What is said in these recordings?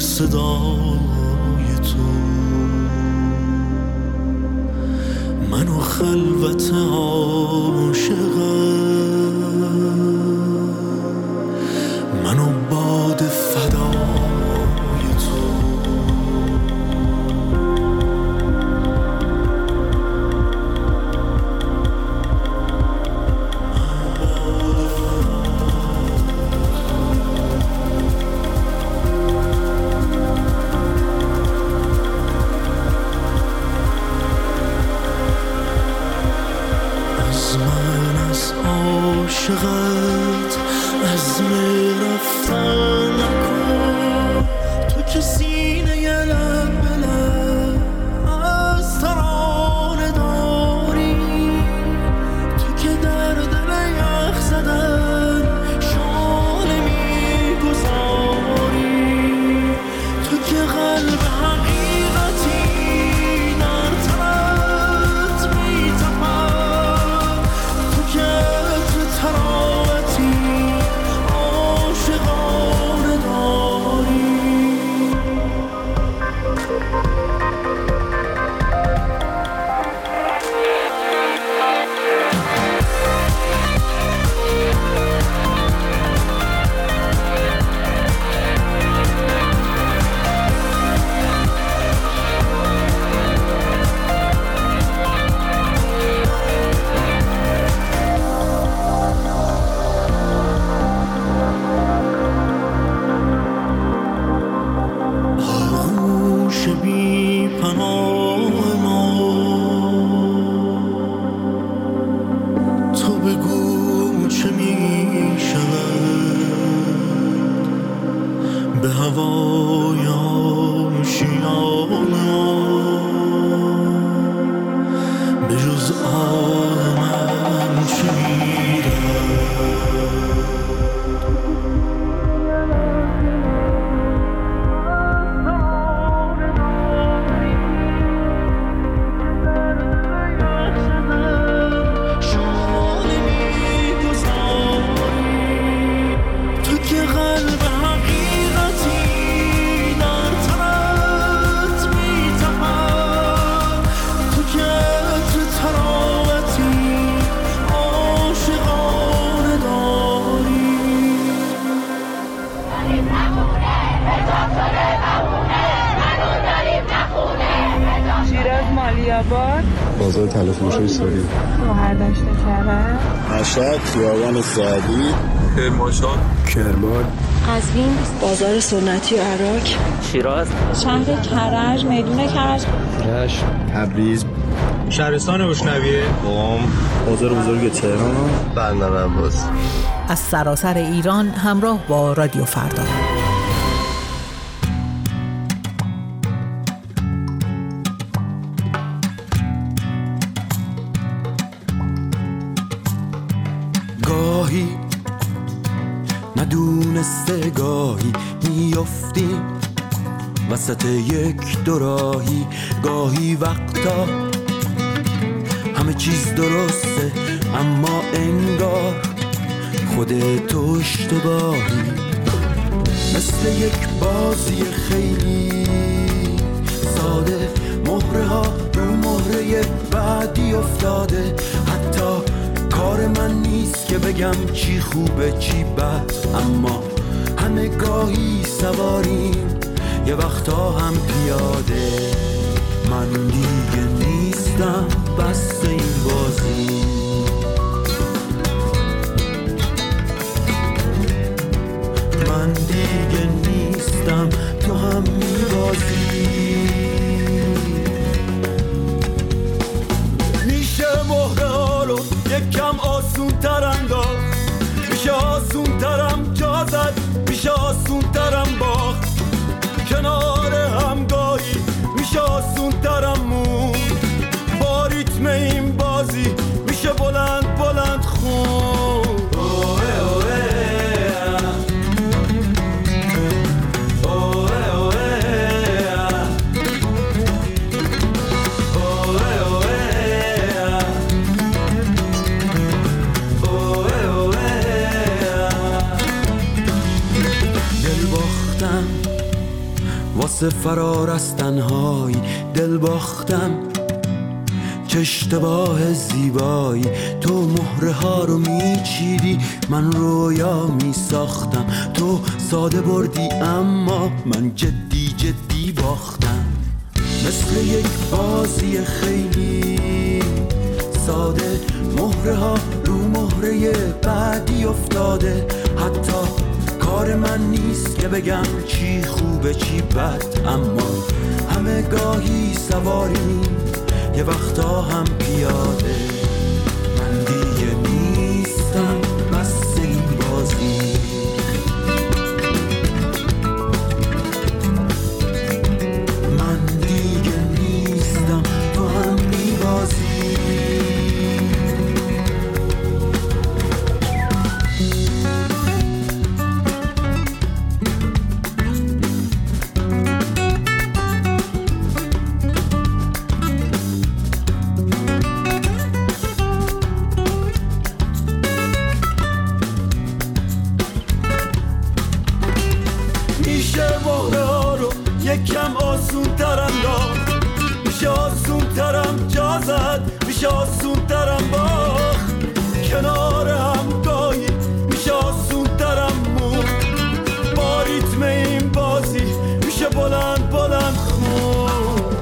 صدای تو، منو خلوت عاشقم، منو باد فدای تو. عاشقت عزم رفتن نکن، تو که سینه لب به لب از ترانه داری، تو که در دل یخ زدن شانه میگذاری، تو که قلب حقیقتی در تنت میتپد، تو که تراوتی عاشقانه داری. بی پناه ما تو بگو چه می شود به هوای آشیان به جز آه من چه می بازار تلفروشی سوری، مهردشت کرد، مشهد، خیابان سعدی، کرمانشاه، کرمان، قزوین، بازار سنتی و عراق، شیراز، شهر کرج، میدون کرج، رشت، تبریز، شهرستان بوشنویه، قم، بازار بزرگ تهران، بندر عباس. از سراسر ایران همراه با رادیو فردا. گاهی ندونسته گاهی میافتیم وسط یک دوراهی، گاهی وقتا همه چیز درسته اما انگار خودت اشتباهی، مثل یک بازی خیلی ساده، مهره ها رو مهره بعدی افتاده، حتی کار من نیست که بگم چی خوبه چی بد، اما همه گاهی سواریم یه وقتا هم پیاده، من دیگه نیستم بس این بازی، من دیگه نیستم تو هم میبازی، میشه مهره ها رو یکم آسون تر انداخت، میشه آسون ترم جا زد، میشه آسون ترم باخت، کنار همگاهی میشه آسون ترم مون، با ریتم این بازی میشه بلند بلند خون. واسه فرار از تنهایی دل باختم، چه اشتباه زیبایی. تو مهره ها رو میچیدی، من رویا میساختم. تو ساده بردی اما من جدی جدی باختم. مثل یک بازی خیلی ساده، مهره ها رو مهره بعدی افتاده. حتی کار من نیست که بگم چی خوبه چی بد، اما همه گاهی سواریم، یه وقتا هم پیاده. من دیگه نیستم بس این بازی، من دیگه نیستم تو هم میبازی. یکم آسون ترم داد، میشه آسون ترم جا زد، میشه آسون ترم باخت. کنار هم گاهی میشه آسون ترم مون، با ریتم این بازی میشه بلند بلند خون.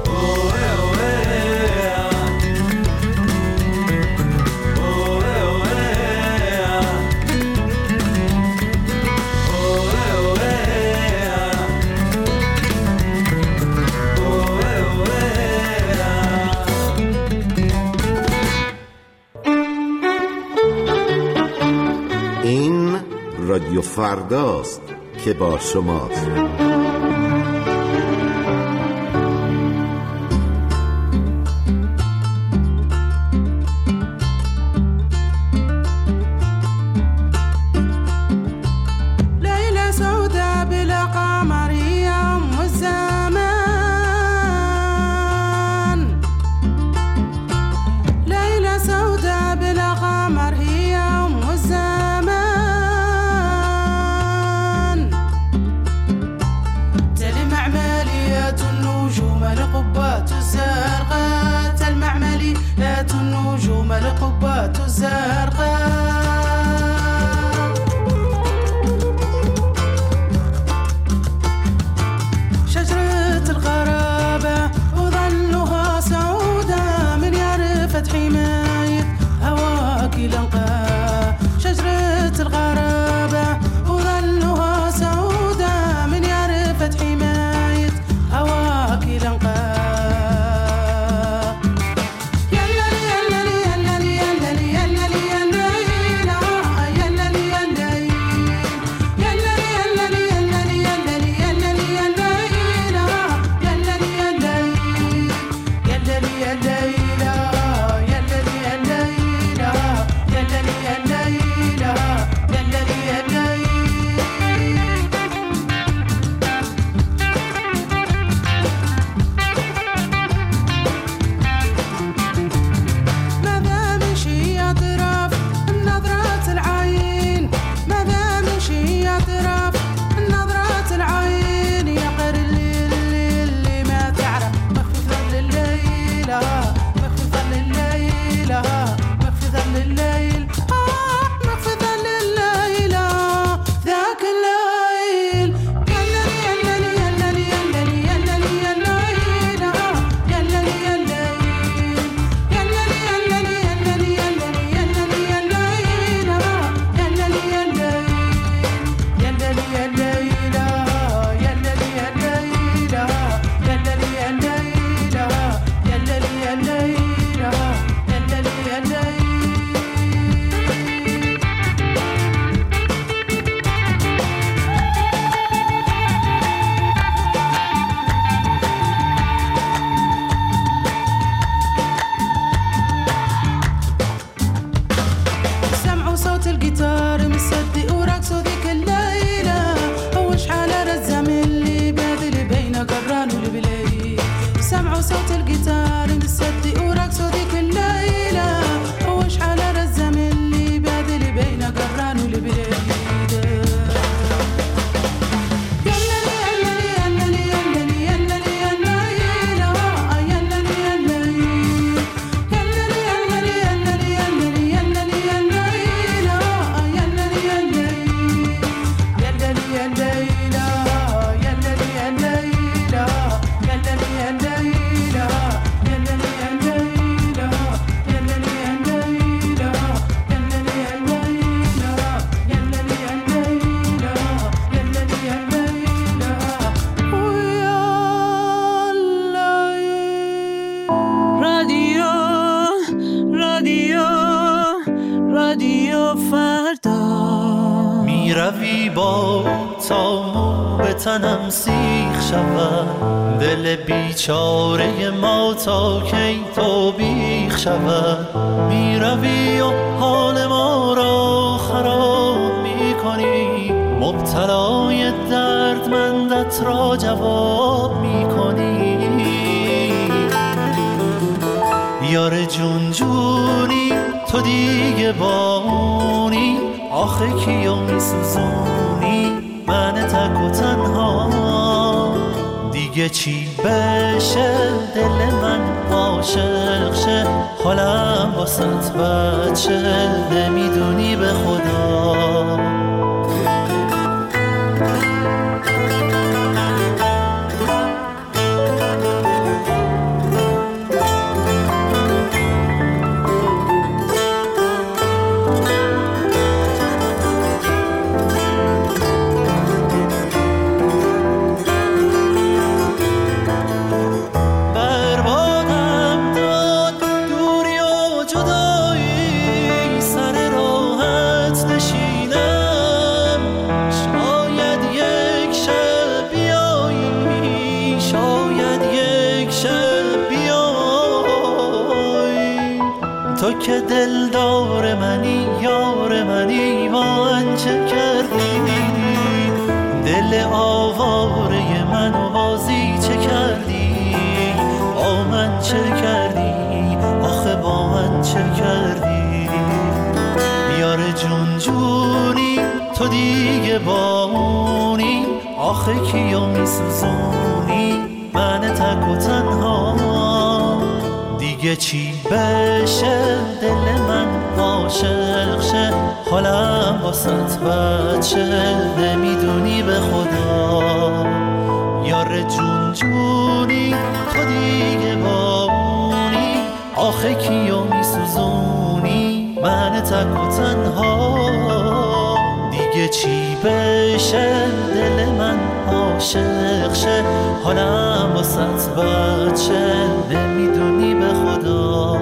رادیو فرداست که با شماست. ليلة سوداء بلا قمر يا أم الزمان، ليلة سوداء بلا قمر هي أم الزمان. شادی و فردا میروی با تا مو به تنم سیخ شود، دل بیچاره ما تا کی تو بیخ شود. میروی و حال ما را خراب میکنی، مبتلای دردمندت را جواب میکنی. یار جون جونی تو دیگه بانی، آخه کیو میسوزونی من تک و تنها. دیگه چی بشه دل من عاشق شه، حالم واسط بچه نمیدونی به خدا. تو که دلدار منی یار منی، من چه کردی؟ دل آواره منو بازی چه کردی؟ با من چه کردی؟ آخه با من چه کردی؟ یار جون جونی تو دیگه بامونی، آخه کیو میسوزونی من تک و تنها. دیگه چی بشه دل من عاشق شه، حالم واسط بچه نمیدونی به خدا. یار جون جونی تو دیگه بامونی، آخه کیو میسوزونی من تک و تنها. دیگه چی بشه دل من عاشق شه، حالم واسط بچه نمیدونی به خدا.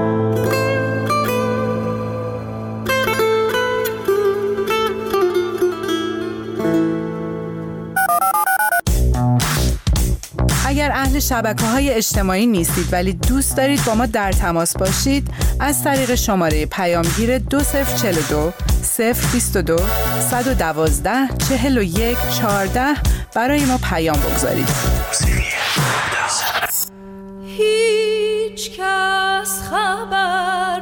اگر اهل شبکه‌های اجتماعی نیستید ولی دوست دارید با ما در تماس باشید، از طریق شماره پیامگیر 2042 022 112 41 14 برای ما پیام بگذارید. هیچ کس خبر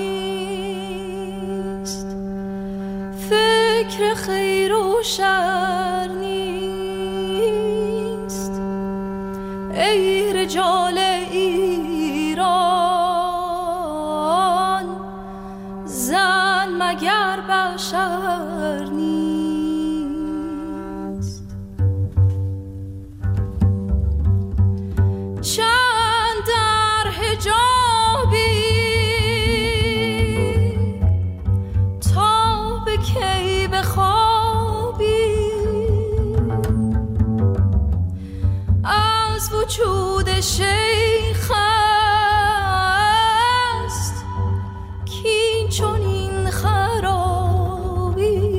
نیست، فکر خیر و شر نیست. ای رجال ایران، زن مگر بشر نیست؟ چند در حجابی تا به کی بخوابی، از وجود شیخ است کین چون این خرابی.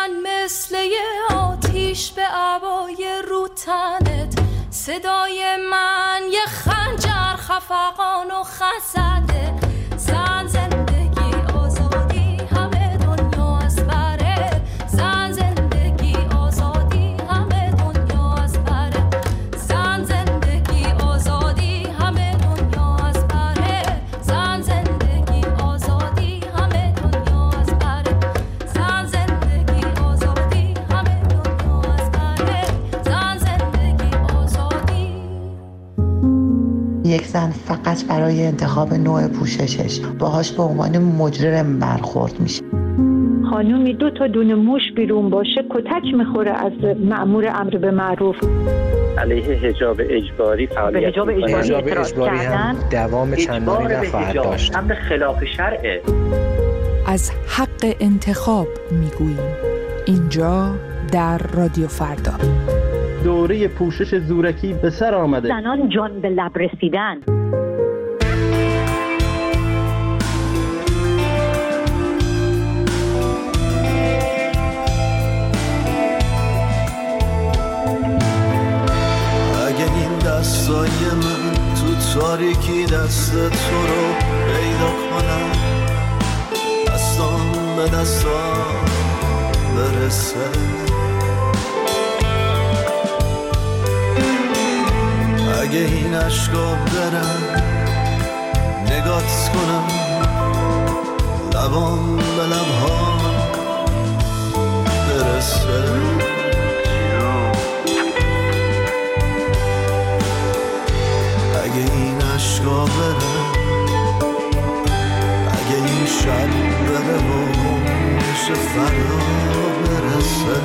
من مثل یه آتیش به عبای رو تنت، صدای من یه خنجر خفقان و خزده. زن زندگی آزادی همه دنیا از بره، زن زندگی آزادی همه دنیا از بره، زن زندگی آزادی همه دنیا از بره، زن زندگی آزادی همه دنیا از بره، زن زندگی آزادی همه دنیا از بره، زن زندگی آزادی. یک زن فقط برای انتخاب نوع پوششش باهاش به عنوان مجرم برخورد میشه. خانومی 2 تا دونه موش بیرون باشه کتک میخوره از مأمور امر به معروف. علیه حجاب اجباری فعالیت حجاب اجباری هم دوام چندانی نخواهد داشت. امر خلاف شرعه. از حق انتخاب میگوییم اینجا در رادیو فردا. دوره پوشش زورکی به سر آمده. زنان جان به لب رسیدن. اگه این دستای من تو تاریکی دست تو رو پیدا کنم، دستام به دستام برسه، اگه این عشقا برم نگات کنم، لبام به لبها برسه، اگه این عشقا برم، اگه این شب بره و میشه فردا برسه،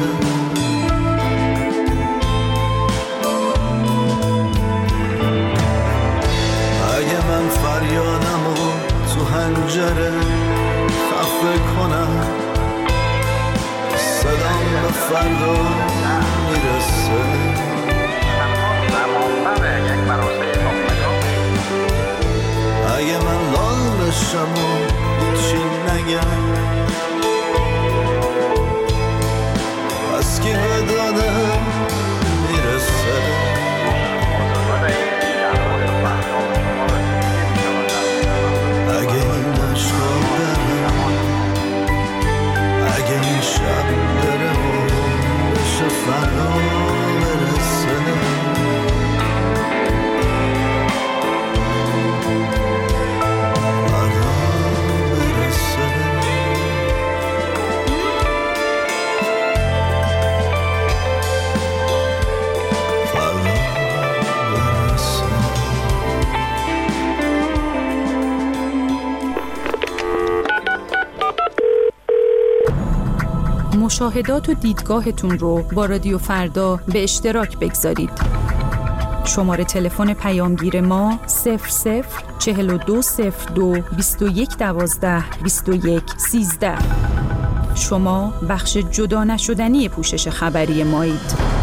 اگه من فریادمو تو حنجره خفه کنم، صدام به فردا میرسه، اگه من لال بشم و هیچی نگم، از کی به دادم میرسه، اگه این عشقا برم، اگه این شب بره و بشه فردا برسه، مشاهدات و دیدگاهتون رو با رادیو فردا به اشتراک بگذارید. شماره تلفن پیامگیر ما 004202 2112 2113. شما بخش جدا نشدنی پوشش خبری مایید.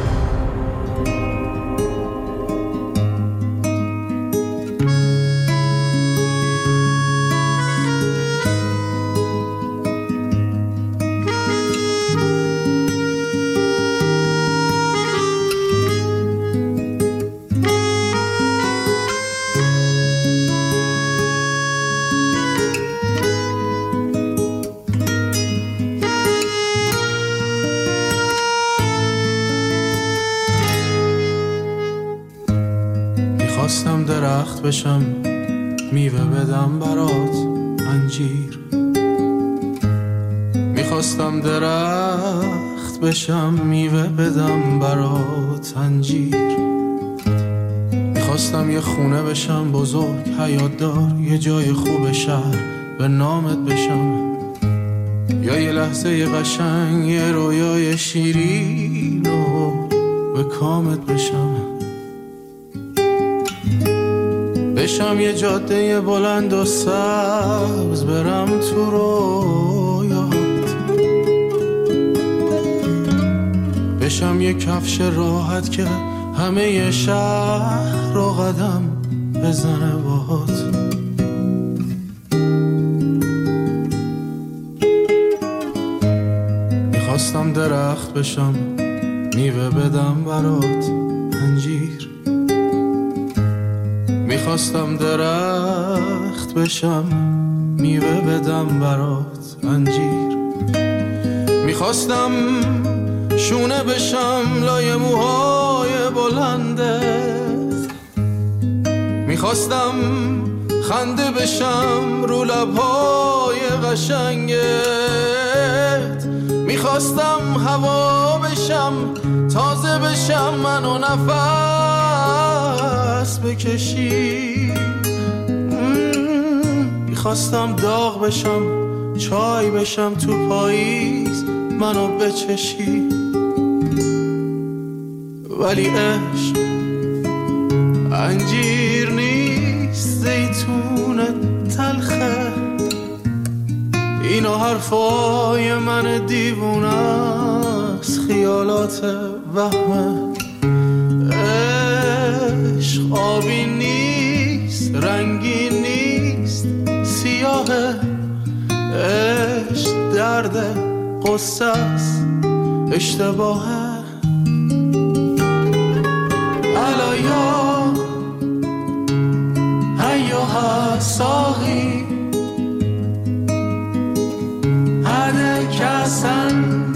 خواستم درخت بشم میوه بدم برات انجیر، میخواستم درخت بشم میوه بدم برات انجیر، میخواستم یه خونه بشم بزرگ حیاتدار، یه جای خوب شهر به نامت بشم، یا یه لحظه یه قشنگ یه رویای شیرین و به کامت بشم، بشم یه جاده بلند و سبز برم تو رویات، بشم یه کفش راحت که همه شهر رو قدم بزنه باهات، میخواستم درخت بشم میوه بدم برات انجیر، میخواستم درخت بشم میوه بدم برات انجیر، میخواستم شونه بشم لای موهای بلندت، میخواستم خنده بشم رو لبهای قشنگت، میخواستم هوا بشم تازه بشم منو نفس بکشی، میخواستم داغ بشم چای بشم تو پاییز منو بچشی، ولی عشق انجیر نیست زیتون تلخه، اینو حرفای من دیوونه است خیالات وهمه، عشق آبی نیست رنگی نیست سیاهه، عشق درد قصه است اشتباهه، علایا هیوها ساقی هده کسن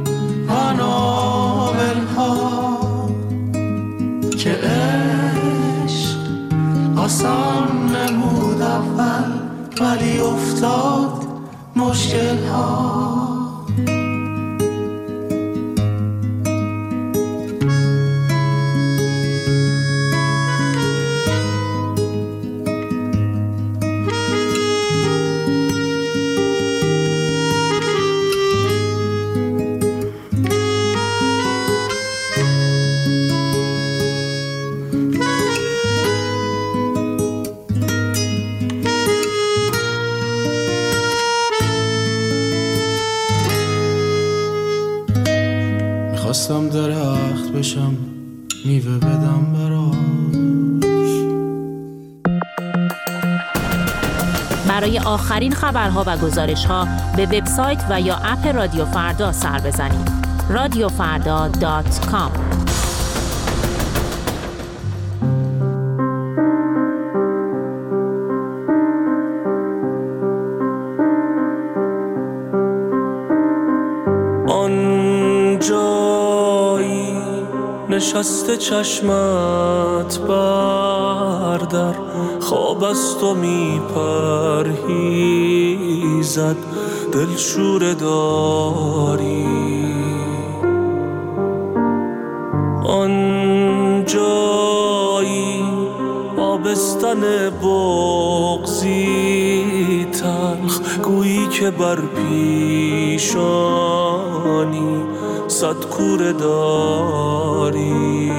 پانابلها که عشق آسان نمود اول ولی افتاد مشکل ها. میخواستم درخت بشم میوه بدم براش. برای آخرین خبرها و گزارشها به وبسایت و یا اپ رادیو فردا سر بزنید. radiofarda.com. نشسته چشمت بردر خواب از تو میپرهیزد دلشوره داری، آن جایی آبستن بغضی تلخ گویی که بر پیشانی صد کوره داری،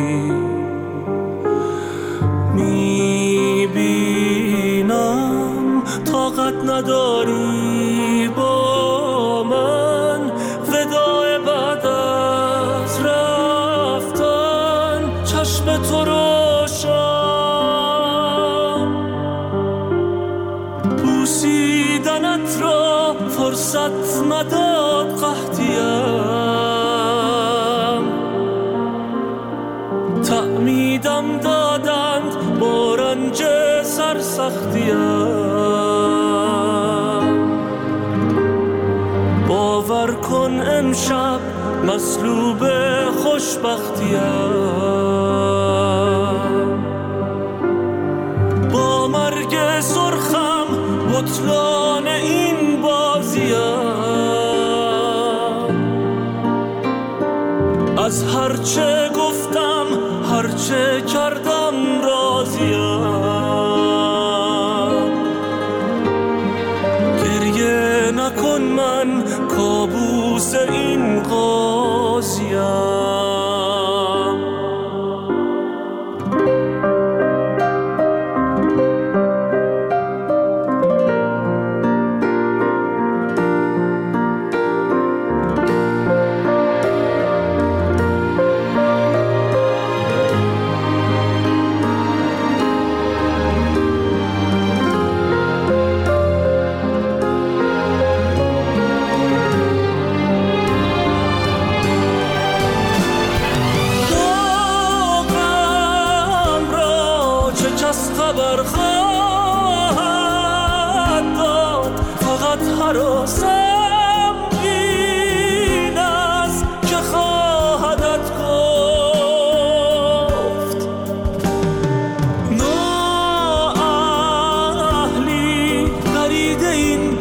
میبینم طاقت نداری با من وداع بعد از رفتن چشم تو روشن، بوسیدنت را فرصت نداد قحطیم، تعمیدم دادند با رنج سرسختیم، باور کن امشب مصلوب خوشبختیم، با مرگ سرخم بطلان این بازیم، از هرچه گفتم هرچه کردم راضیم، گریه نکن من کابوس این قاضیم. مرا سمگین است که خواهدت گفت نااهلی درید این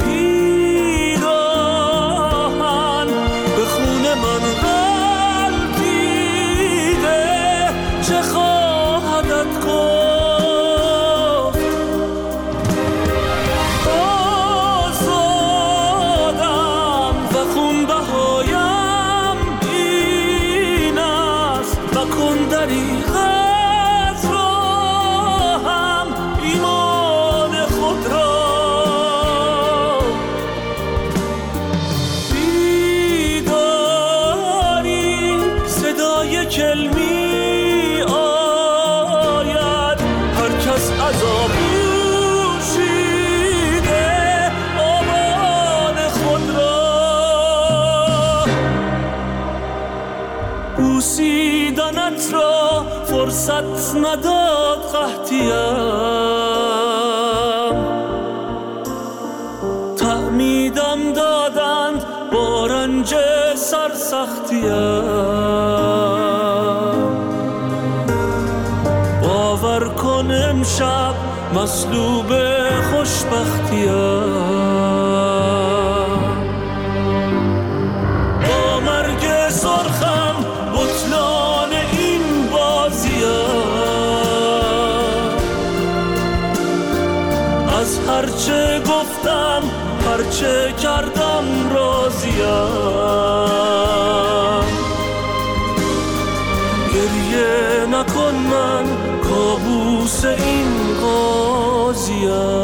پیراهن به خون من غلطیده چه خواهدت گفت بوسیدنت را فرصت نداد قحطیم تعمیدم دادند با رنج سرسختیم باور کن امشب مصلوب خوشبختیم با مرگ سرخم بطلان این بازیم از هرچه گفتم هرچه کردم راضیم گریه نکن من کابوس این قاضیم